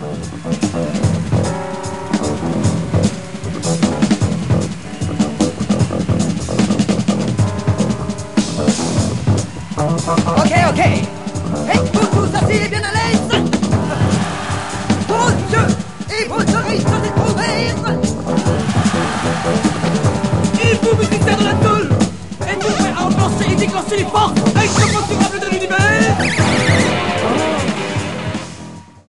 Ok, ok. Hey, tout, ça c'est bien à l'aise.